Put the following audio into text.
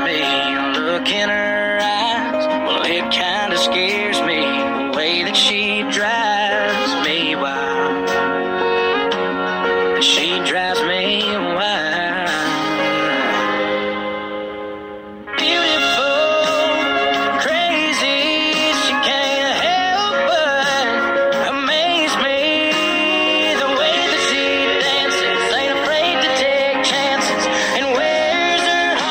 me. Look in her eyes, well, it kinda scared